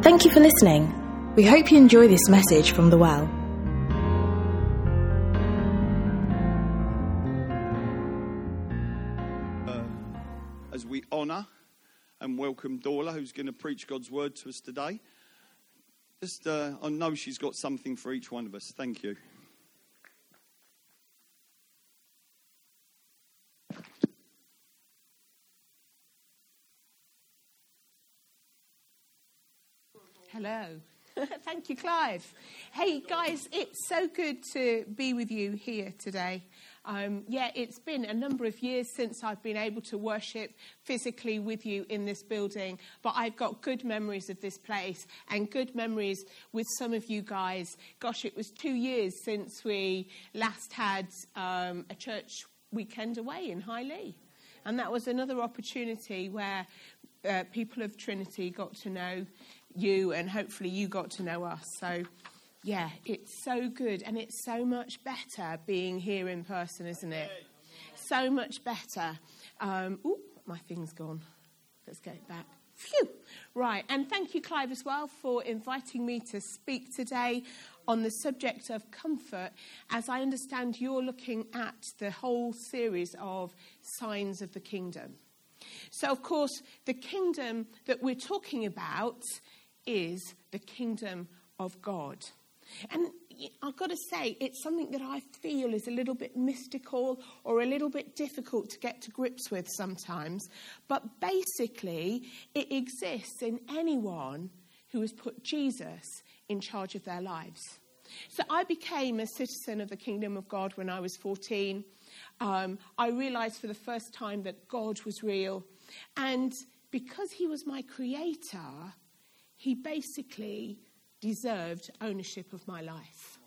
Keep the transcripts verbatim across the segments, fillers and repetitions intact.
Thank you for listening. We hope you enjoy this message from The Well. Uh, as we honour and welcome Dorla, who's going to preach God's word to us today. Just, uh, I know she's got something for each one of us. Thank you. Hello. Thank you, Clive. Hey, guys, it's so good to be with you here today. Um, yeah, it's been a number of years since I've been able to worship physically with you in this building, but I've got good memories of this place and good memories with some of you guys. Gosh, it was two years since we last had um, a church weekend away in Highley. And that was another opportunity where uh, people of Trinity got to know you, and hopefully you got to know us. So, yeah, it's so good, and it's so much better being here in person, isn't it? So much better. Um, ooh, my thing's gone. Let's get it back. Phew. Right, and thank you, Clive, as well, for inviting me to speak today on the subject of comfort. As I understand, you're looking at the whole series of signs of the kingdom. So, of course, the kingdom that we're talking about is the kingdom of God. And I've got to say, it's something that I feel is a little bit mystical or a little bit difficult to get to grips with sometimes. But basically, it exists in anyone who has put Jesus in charge of their lives. So I became a citizen of the kingdom of God when I was fourteen. Um, I realized for the first time that God was real. And because he was my creator, he basically deserved ownership of my life.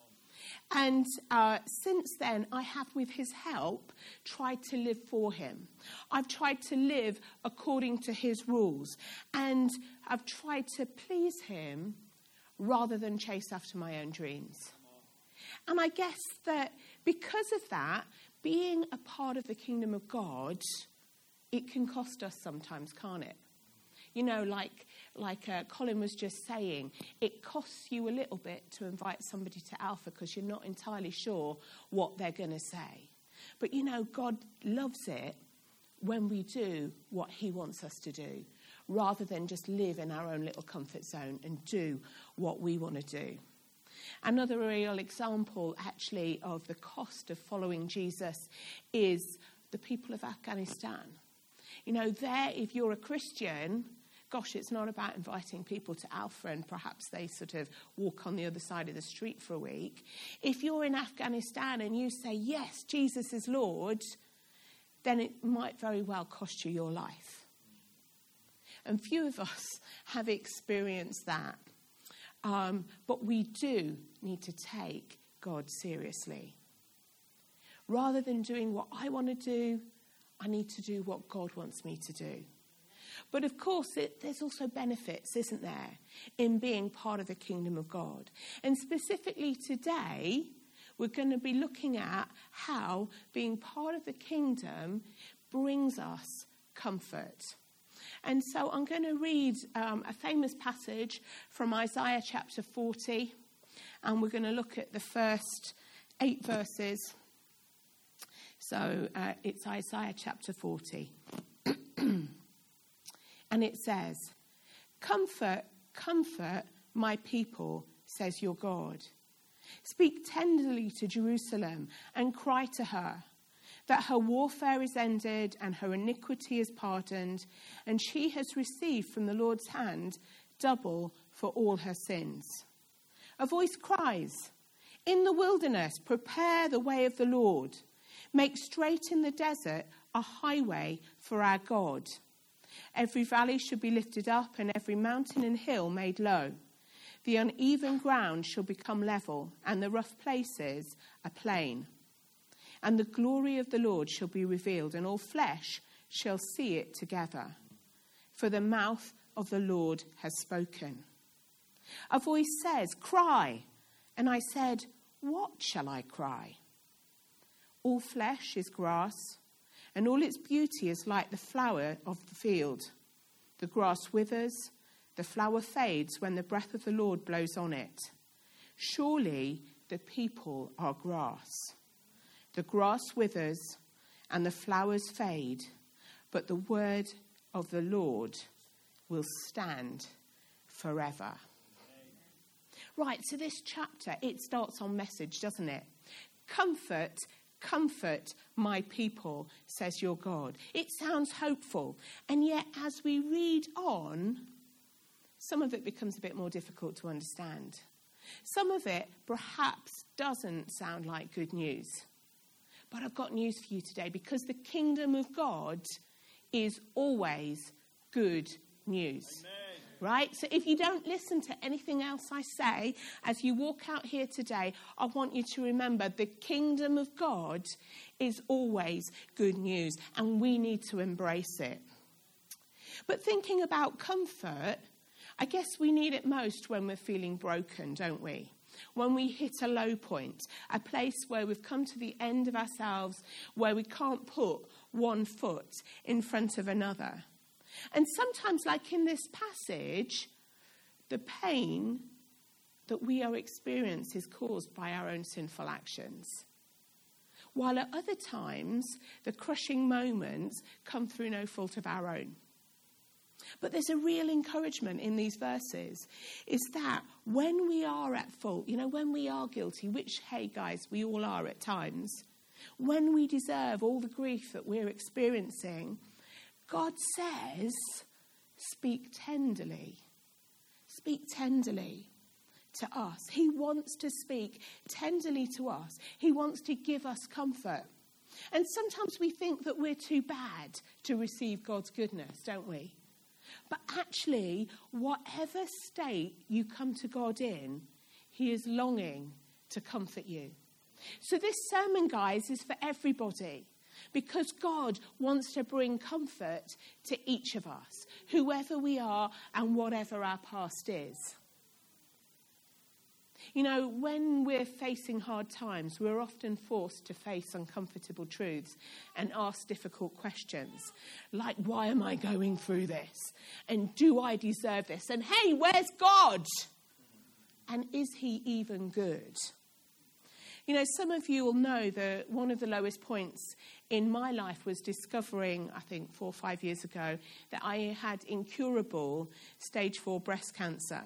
And uh, since then, I have, with his help, tried to live for him. I've tried to live according to his rules. And I've tried to please him rather than chase after my own dreams. And I guess that because of that, being a part of the kingdom of God, it can cost us sometimes, can't it? You know, like like uh, Colin was just saying, it costs you a little bit to invite somebody to Alpha because you're not entirely sure what they're going to say. But, you know, God loves it when we do what he wants us to do, rather than just live in our own little comfort zone and do what we want to do. Another real example, actually, of the cost of following Jesus is the people of Afghanistan. You know, there, if you're a Christian, gosh, it's not about inviting people to Alpha and perhaps they sort of walk on the other side of the street for a week. If you're in Afghanistan and you say, yes, Jesus is Lord, then it might very well cost you your life. And few of us have experienced that. Um, but we do need to take God seriously. Rather than doing what I want to do, I need to do what God wants me to do. But of course, it, there's also benefits, isn't there, in being part of the kingdom of God. And specifically today, we're going to be looking at how being part of the kingdom brings us comfort. And so I'm going to read um, a famous passage from Isaiah chapter forty. And we're going to look at the first eight verses. So uh, it's Isaiah chapter forty. And it says, "Comfort, comfort my people, says your God. Speak tenderly to Jerusalem and cry to her that her warfare is ended and her iniquity is pardoned, and she has received from the Lord's hand double for all her sins." A voice cries, "In the wilderness, prepare the way of the Lord. Make straight in the desert a highway for our God. Every valley should be lifted up and every mountain and hill made low. The uneven ground shall become level and the rough places a plain. And the glory of the Lord shall be revealed, and all flesh shall see it together. For the mouth of the Lord has spoken." A voice says, "Cry." And I said, "What shall I cry?" All flesh is grass, and all its beauty is like the flower of the field. The grass withers, The flower fades when the breath of the Lord blows on it. Surely the people are grass. The grass withers and the flowers fade, but the word of the Lord will stand forever. Right, so this chapter, it starts on message, doesn't it? Comfort, comfort my people, says your God. It sounds hopeful. And yet, as we read on, some of it becomes a bit more difficult to understand. Some of it perhaps doesn't sound like good news. But I've got news for you today, because the kingdom of God is always good news. Amen. Right? So if you don't listen to anything else I say, as you walk out here today, I want you to remember the kingdom of God is always good news, and we need to embrace it. But thinking about comfort, I guess we need it most when we're feeling broken, don't we? When we hit a low point, a place where we've come to the end of ourselves, where we can't put one foot in front of another. And sometimes, like in this passage, the pain that we are experiencing is caused by our own sinful actions. While at other times, the crushing moments come through no fault of our own. But there's a real encouragement in these verses, is that when we are at fault, you know, when we are guilty, which, hey guys, we all are at times, when we deserve all the grief that we're experiencing, God says, speak tenderly. Speak tenderly to us. He wants to speak tenderly to us. He wants to give us comfort. And sometimes we think that we're too bad to receive God's goodness, don't we? But actually, whatever state you come to God in, he is longing to comfort you. So this sermon, guys, is for everybody, because God wants to bring comfort to each of us, whoever we are and whatever our past is. You know, when we're facing hard times, we're often forced to face uncomfortable truths and ask difficult questions, like, why am I going through this? And do I deserve this? And hey, where's God? And is he even good? You know, some of you will know that one of the lowest points in my life was discovering, I think four or five years ago, that I had incurable stage four breast cancer.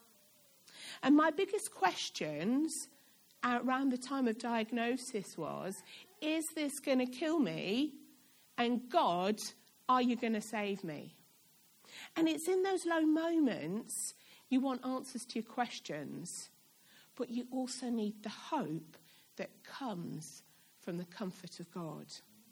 And my biggest questions around the time of diagnosis was, is this going to kill me? And God, are you going to save me? And it's in those low moments you want answers to your questions, but you also need the hope that comes from the comfort of God.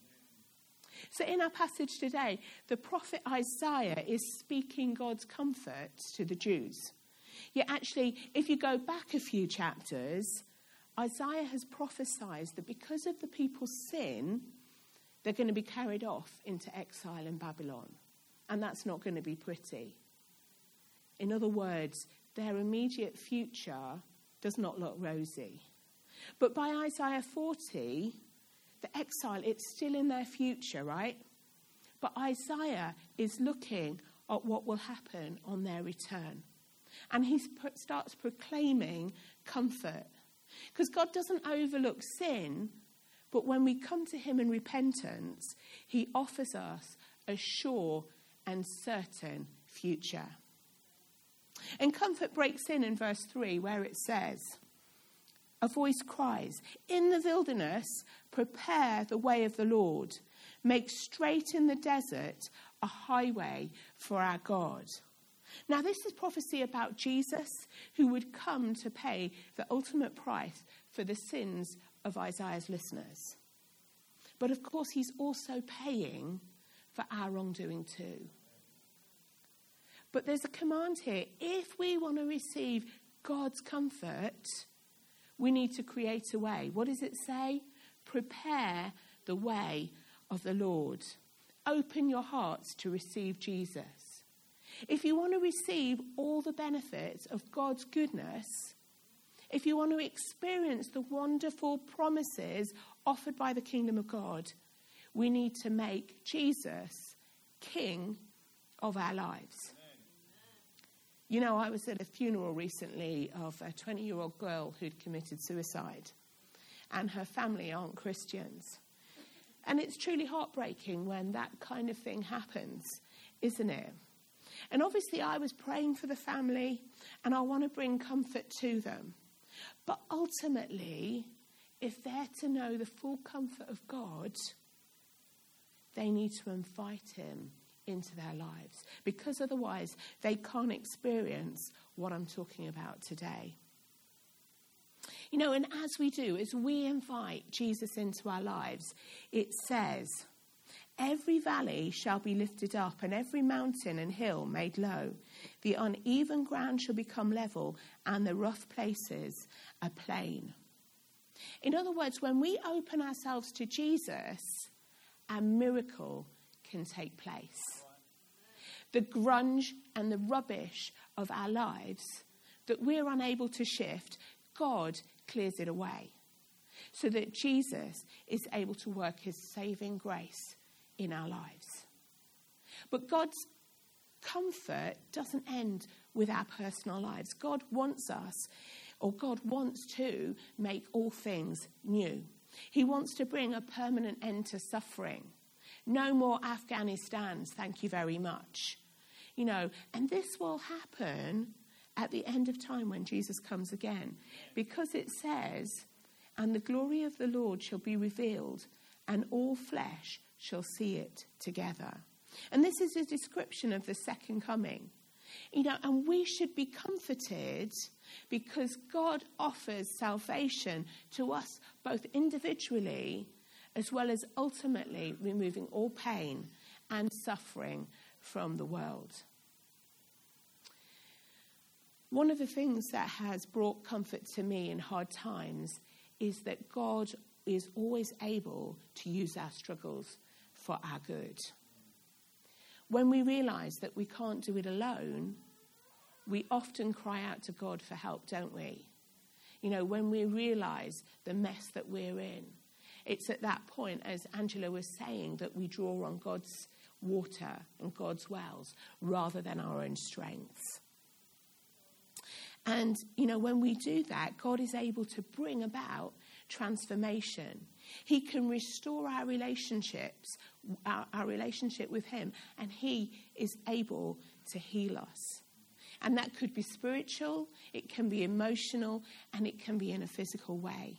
So in our passage today, the prophet Isaiah is speaking God's comfort to the Jews. Yet actually, if you go back a few chapters, Isaiah has prophesied that because of the people's sin, they're going to be carried off into exile in Babylon. And that's not going to be pretty. In other words, their immediate future does not look rosy. But by Isaiah forty, the exile, it's still in their future, right? But Isaiah is looking at what will happen on their return. And he starts proclaiming comfort. Because God doesn't overlook sin, but when we come to him in repentance, he offers us a sure and certain future. And comfort breaks in in verse three, where it says, a voice cries, in the wilderness, prepare the way of the Lord. Make straight in the desert a highway for our God. Now, this is prophecy about Jesus, who would come to pay the ultimate price for the sins of Isaiah's listeners. But of course, he's also paying for our wrongdoing too. But there's a command here. If we want to receive God's comfort, we need to create a way. What does it say? Prepare the way of the Lord. Open your hearts to receive Jesus. If you want to receive all the benefits of God's goodness, if you want to experience the wonderful promises offered by the kingdom of God, we need to make Jesus King of our lives. You know, I was at a funeral recently of a twenty-year-old girl who'd committed suicide, and her family aren't Christians. And it's truly heartbreaking when that kind of thing happens, isn't it? And obviously I was praying for the family, and I want to bring comfort to them. But ultimately, if they're to know the full comfort of God, they need to invite him into their lives, because otherwise they can't experience what I'm talking about today. You know, and as we do, as we invite Jesus into our lives, it says, every valley shall be lifted up, and every mountain and hill made low. The uneven ground shall become level, and the rough places a plain. In other words, when we open ourselves to Jesus, a miracle can take place. The grunge and the rubbish of our lives that we're unable to shift, God clears it away so that Jesus is able to work his saving grace in our lives. But God's comfort doesn't end with our personal lives. God wants us, or God wants to make all things new. He wants to bring a permanent end to suffering. No more Afghanistans, thank you very much. You know, and this will happen at the end of time when Jesus comes again. Because it says, and the glory of the Lord shall be revealed, and all flesh shall see it together. And this is a description of the second coming. You know, and we should be comforted because God offers salvation to us both individually as well as ultimately removing all pain and suffering from the world. One of the things that has brought comfort to me in hard times is that God is always able to use our struggles for our good. When we realise that we can't do it alone, we often cry out to God for help, don't we? You know, when we realise the mess that we're in, it's at that point, as Angela was saying, that we draw on God's water and God's wells rather than our own strengths. And, you know, when we do that, God is able to bring about transformation. He can restore our relationships, our, our relationship with him, and he is able to heal us. And that could be spiritual, it can be emotional, and it can be in a physical way.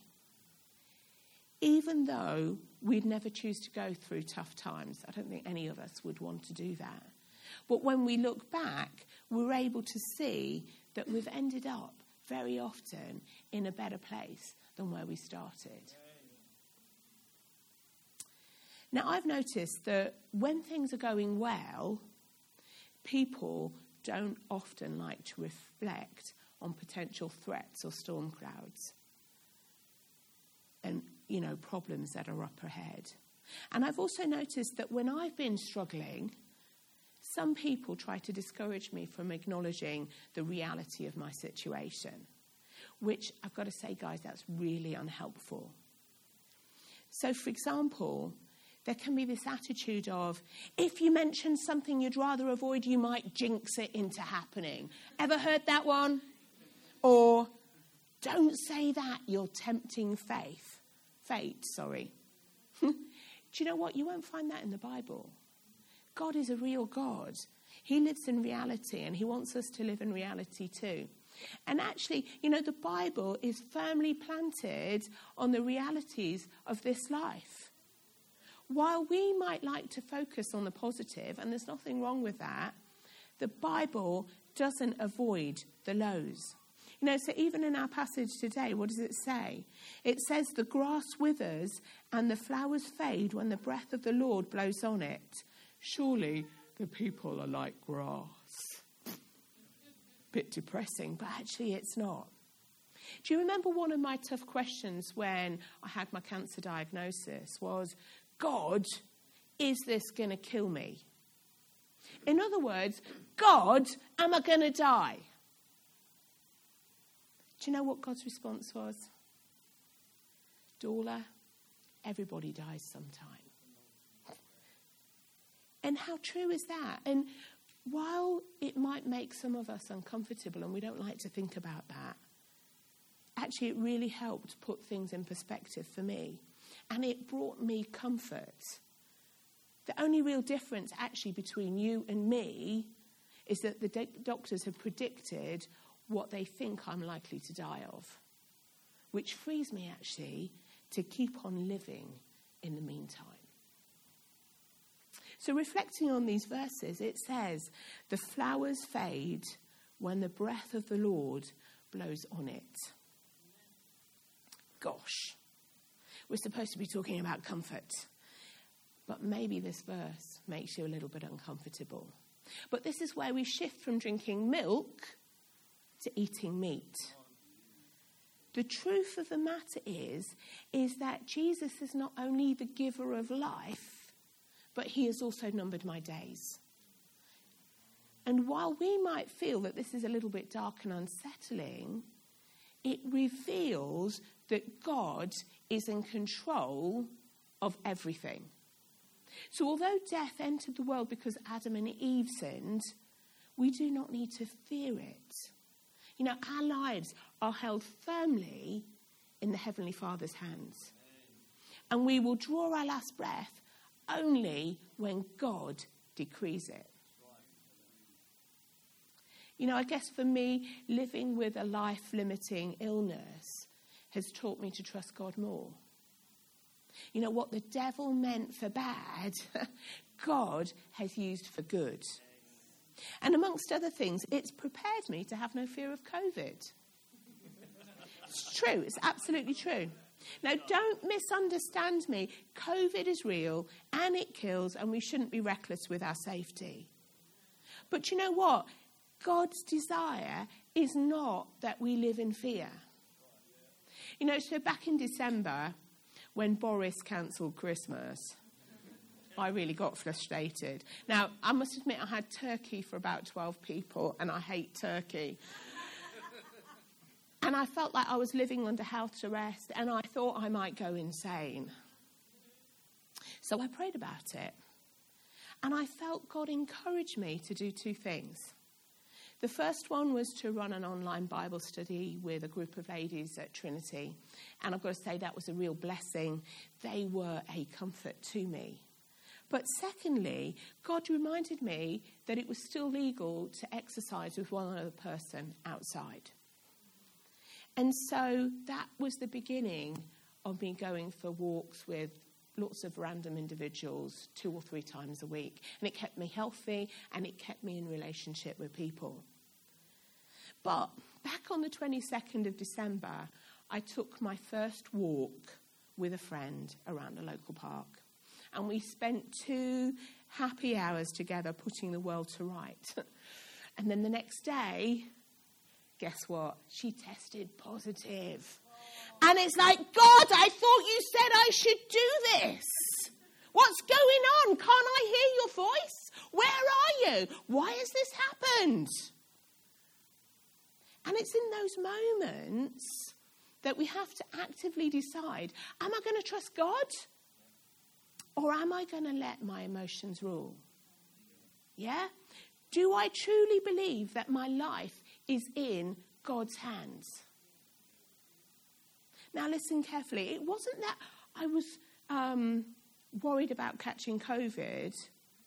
Even though we'd never choose to go through tough times, I don't think any of us would want to do that. But when we look back, we're able to see that we've ended up very often in a better place than where we started. Now, I've noticed that when things are going well, people don't often like to reflect on potential threats or storm clouds and, you know, problems that are up ahead. And I've also noticed that when I've been struggling, some people try to discourage me from acknowledging the reality of my situation, which I've got to say, guys, that's really unhelpful. So, for example, there can be this attitude of, if you mention something you'd rather avoid, you might jinx it into happening. Ever heard that one? Or, don't say that, you're tempting faith. Fate, sorry. Do you know what? You won't find that in the Bible. God is a real God. He lives in reality, and he wants us to live in reality too. And actually, you know, the Bible is firmly planted on the realities of this life. While we might like to focus on the positive, and there's nothing wrong with that, the Bible doesn't avoid the lows. You know, so even in our passage today, what does it say? It says the grass withers and the flowers fade when the breath of the Lord blows on it. Surely the people are like grass. Bit depressing, but actually it's not. Do you remember one of my tough questions when I had my cancer diagnosis was, God, is this going to kill me? In other words, God, am I going to die? Do you know what God's response was? Dorla, everybody dies sometime. And how true is that? And while it might make some of us uncomfortable, and we don't like to think about that, actually it really helped put things in perspective for me. And it brought me comfort. The only real difference actually between you and me is that the do- doctors have predicted what they think I'm likely to die of, which frees me actually to keep on living in the meantime. So reflecting on these verses, it says, the flowers fade when the breath of the Lord blows on it. Gosh, we're supposed to be talking about comfort, but maybe this verse makes you a little bit uncomfortable. But this is where we shift from drinking milk to eating meat. The truth of the matter is, is that Jesus is not only the giver of life, but he has also numbered my days. And while we might feel that this is a little bit dark and unsettling, it reveals that God is in control of everything. So although death entered the world because Adam and Eve sinned, we do not need to fear it. You know, our lives are held firmly in the Heavenly Father's hands. And we will draw our last breath only when God decrees it. You know, I guess for me, living with a life-limiting illness has taught me to trust God more. You know, what the devil meant for bad, God has used for good. And amongst other things, it's prepared me to have no fear of COVID. It's true. It's absolutely true. Now, don't misunderstand me. COVID is real and it kills, and we shouldn't be reckless with our safety. But you know what? God's desire is not that we live in fear. You know, so back in December, when Boris cancelled Christmas, I really got frustrated. Now, I must admit I had turkey for about twelve people, and I hate turkey. And I felt like I was living under house arrest, and I thought I might go insane. So I prayed about it. And I felt God encourage me to do two things. The first one was to run an online Bible study with a group of ladies at Trinity. And I've got to say that was a real blessing. They were a comfort to me. But secondly, God reminded me that it was still legal to exercise with one other person outside. And so that was the beginning of me going for walks with lots of random individuals two or three times a week. And it kept me healthy, and it kept me in relationship with people. But back on the twenty-second of December, I took my first walk with a friend around a local park. And we spent two happy hours together putting the world to right. And then the next day, guess what? She tested positive. And it's like, God, I thought you said I should do this. What's going on? Can't I hear your voice? Where are you? Why has this happened? And it's in those moments that we have to actively decide, am I going to trust God? Or am I going to let my emotions rule? Yeah? Do I truly believe that my life is in God's hands? Now listen carefully. It wasn't that I was um, worried about catching COVID.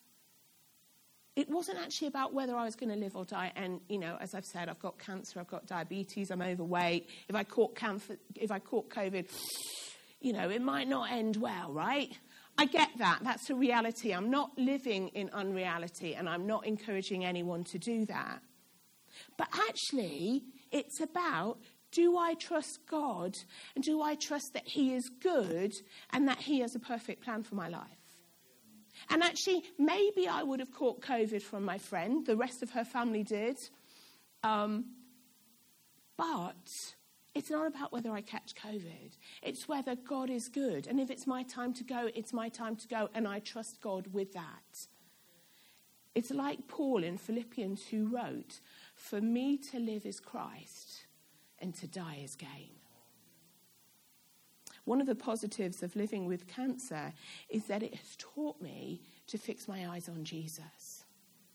It wasn't actually about whether I was going to live or die. And, you know, as I've said, I've got cancer, I've got diabetes, I'm overweight. If I caught cancer, if I caught COVID, you know, it might not end well, right? I get that. That's a reality. I'm not living in unreality, and I'm not encouraging anyone to do that. But actually, it's about, do I trust God, and do I trust that he is good and that he has a perfect plan for my life? And actually, maybe I would have caught COVID from my friend. The rest of her family did. Um, but it's not about whether I catch COVID. It's whether God is good. And if it's my time to go, it's my time to go. And I trust God with that. It's like Paul in Philippians who wrote, for me to live is Christ and to die is gain. One of the positives of living with cancer is that it has taught me to fix my eyes on Jesus.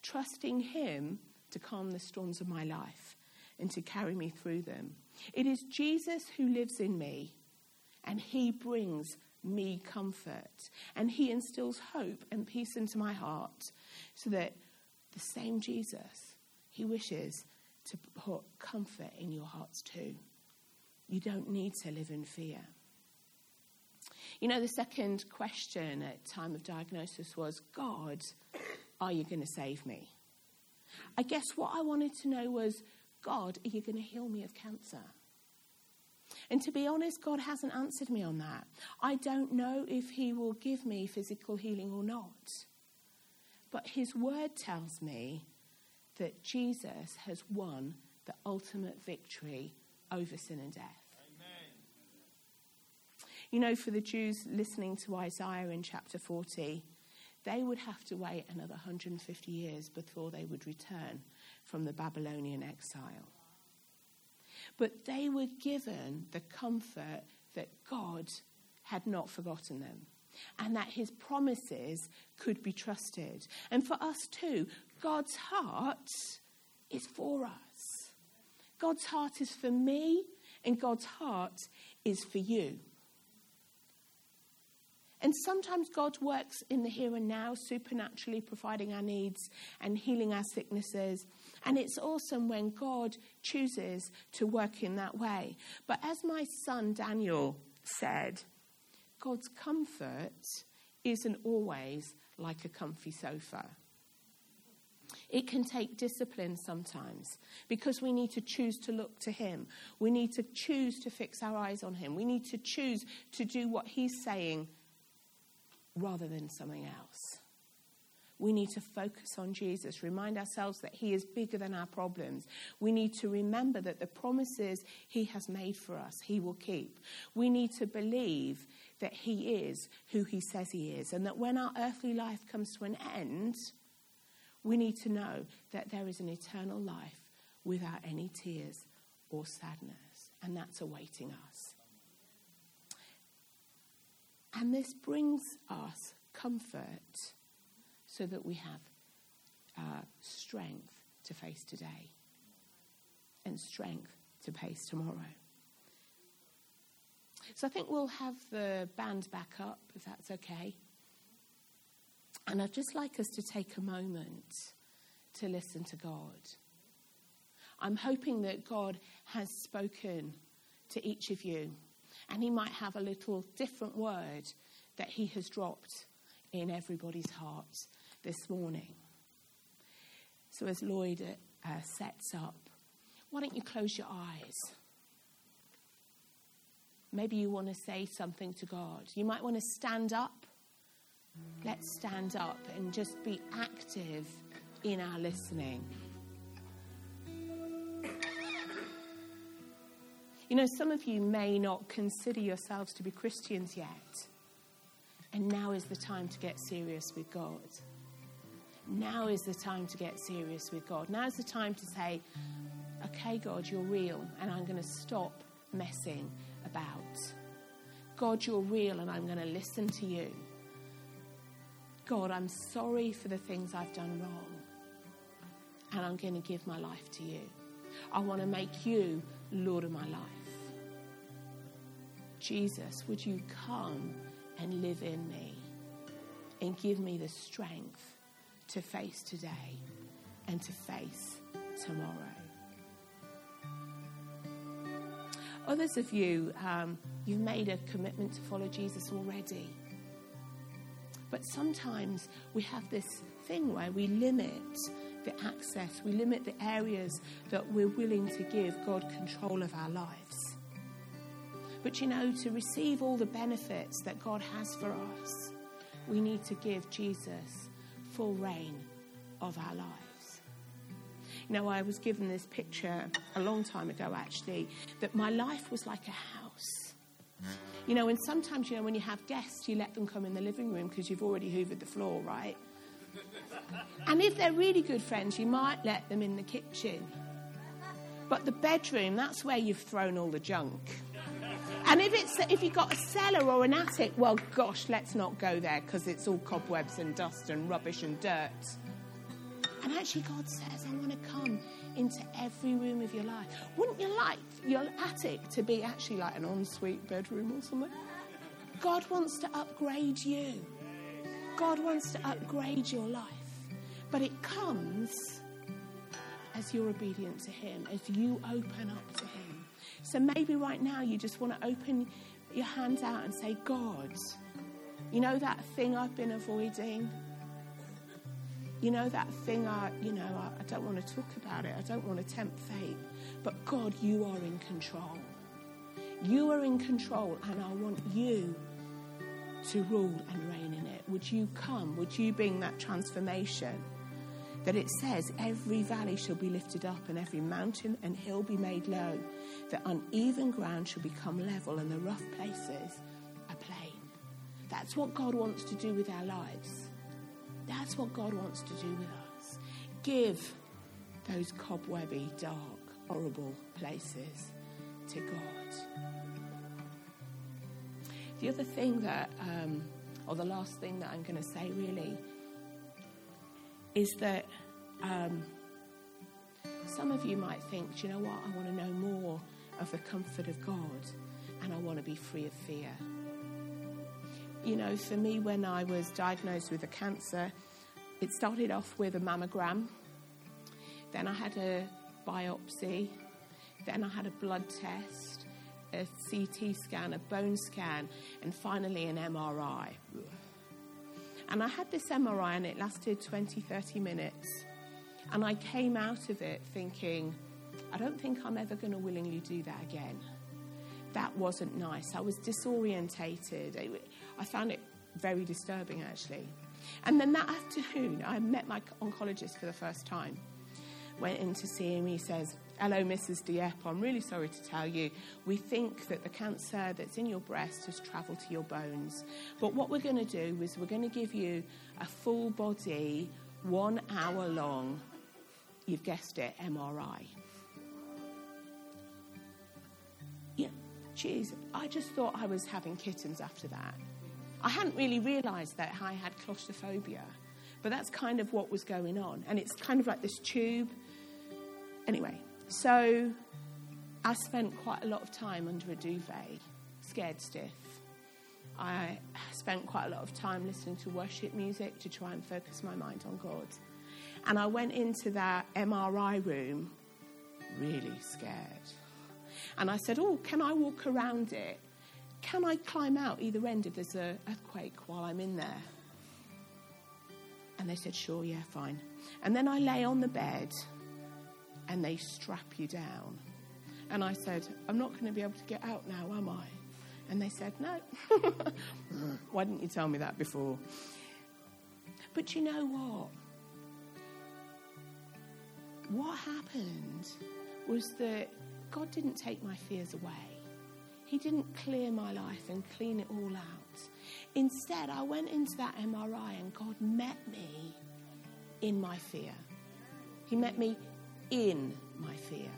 trusting him to calm the storms of my life and to carry me through them. It is Jesus who lives in me, and he brings me comfort, and he instills hope and peace into my heart, so that the same Jesus, he wishes to put comfort in your hearts too. You don't need to live in fear. You know, the second question at time of diagnosis was, God, are you going to save me? I guess what I wanted to know was, God, are you going to heal me of cancer? And to be honest, God hasn't answered me on that. I don't know if he will give me physical healing or not. But his word tells me that Jesus has won the ultimate victory over sin and death. Amen. You know, for the Jews listening to Isaiah in chapter forty, they would have to wait another one hundred fifty years before they would return from the Babylonian exile. But they were given the comfort that God had not forgotten them, and that his promises could be trusted. And for us too, God's heart is for us. God's heart is for me, and God's heart is for you. And sometimes God works in the here and now, supernaturally providing our needs and healing our sicknesses. And it's awesome when God chooses to work in that way. But as my son Daniel said, God's comfort isn't always like a comfy sofa. It can take discipline sometimes, because we need to choose to look to him. We need to choose to fix our eyes on him. We need to choose to do what he's saying rather than something else. We need to focus on Jesus, remind ourselves that he is bigger than our problems. We need to remember that the promises he has made for us, he will keep. We need to believe that he is who he says he is, and that when our earthly life comes to an end, we need to know that there is an eternal life without any tears or sadness, and that's awaiting us. And this brings us comfort so that we have uh, strength to face today and strength to face tomorrow. So I think we'll have the band back up, if that's okay. And I'd just like us to take a moment to listen to God. I'm hoping that God has spoken to each of you, and he might have a little different word that he has dropped in everybody's hearts this morning. So as Lloyd uh, sets up, why don't you close your eyes? Maybe you want to say something to God. You might want to stand up. Let's stand up and just be active in our listening. You know, some of you may not consider yourselves to be Christians yet. And now is the time to get serious with God. Now is the time to get serious with God. Now is the time to say, okay, God, you're real, and I'm going to stop messing about. God, you're real, and I'm going to listen to you. God, I'm sorry for the things I've done wrong, and I'm going to give my life to you. I want to make you Lord of my life. Jesus, would you come and live in me and give me the strength to face today and to face tomorrow. Others of you, um, you've made a commitment to follow Jesus already. But sometimes we have this thing where we limit the access, we limit the areas that we're willing to give God control of our lives. But you know, to receive all the benefits that God has for us, we need to give Jesus full reign of our lives. You know, I was given this picture a long time ago, actually, that my life was like a house. You know, and sometimes, you know, when you have guests, you let them come in the living room because you've already hoovered the floor, right? And if they're really good friends, you might let them in the kitchen. But the bedroom, that's where you've thrown all the junk. And if it's if you've got a cellar or an attic, well, gosh, let's not go there because it's all cobwebs and dust and rubbish and dirt. And actually God says, I want to come into every room of your life. Wouldn't you like your attic to be actually like an ensuite bedroom or something? God wants to upgrade you. God wants to upgrade your life. But it comes as you're obedient to him, as you open up to him. So maybe right now you just want to open your hands out and say, God, you know that thing I've been avoiding? You know that thing I, you know, I, I don't want to talk about it. I don't want to tempt fate. But God, you are in control. You are in control, and I want you to rule and reign in it. Would you come? Would you bring that transformation? That it says every valley shall be lifted up and every mountain and hill be made low. That uneven ground shall become level and the rough places are plain. That's what God wants to do with our lives. That's what God wants to do with us. Give those cobwebby, dark, horrible places to God. The other thing that, um, or the last thing that I'm going to say really, is that um, some of you might think, do you know what, I want to know more of the comfort of God and I want to be free of fear. You know, for me, when I was diagnosed with a cancer, it started off with a mammogram. Then I had a biopsy. Then I had a blood test, a C T scan, a bone scan, and finally an M R I. And I had this M R I and it lasted twenty, thirty minutes. And I came out of it thinking, I don't think I'm ever going to willingly do that again. That wasn't nice. I was disorientated. I found it very disturbing, actually. And then that afternoon, I met my oncologist for the first time. Went in to see him. He says, hello, Missus Dieppe. I'm really sorry to tell you. We think that the cancer that's in your breast has travelled to your bones. But what we're going to do is we're going to give you a full body, one hour long, you've guessed it, M R I. Yeah, geez, I just thought I was having kittens after that. I hadn't really realised that I had claustrophobia. But that's kind of what was going on. And it's kind of like this tube. Anyway, so I spent quite a lot of time under a duvet, scared stiff. I spent quite a lot of time listening to worship music to try and focus my mind on God. And I went into that M R I room really scared. And I said, oh, can I walk around it? Can I climb out either end if there's an earthquake while I'm in there? And they said, sure, yeah, fine. And then I lay on the bed and they strap you down. And I said, I'm not going to be able to get out now, am I? And they said, no. Why didn't you tell me that before? But you know what? What happened was that God didn't take my fears away. He didn't clear my life and clean it all out. Instead, I went into that M R I and God met me in my fear. He met me in my fear.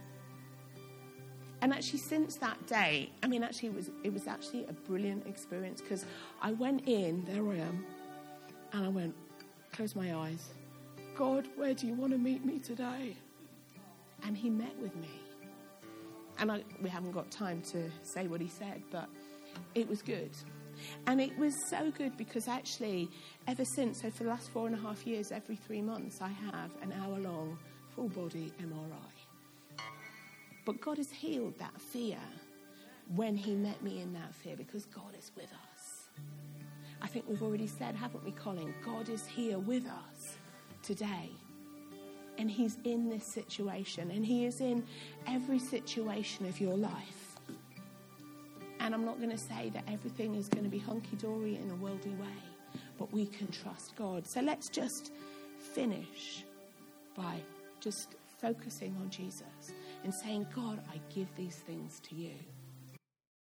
And actually, since that day, I mean, actually, it was it was actually a brilliant experience because I went in, there I am, and I went, close my eyes. God, where do you want to meet me today? And he met with me. And I, we haven't got time to say what he said, but it was good. And it was so good because actually, ever since, so for the last four and a half years, every three months, I have an hour-long full-body M R I. But God has healed that fear when he met me in that fear because God is with us. I think we've already said, haven't we, Colin? God is here with us today. And he's in this situation. And he is in every situation of your life. And I'm not going to say that everything is going to be hunky-dory in a worldly way. But we can trust God. So let's just finish by just focusing on Jesus and saying, God, I give these things to you.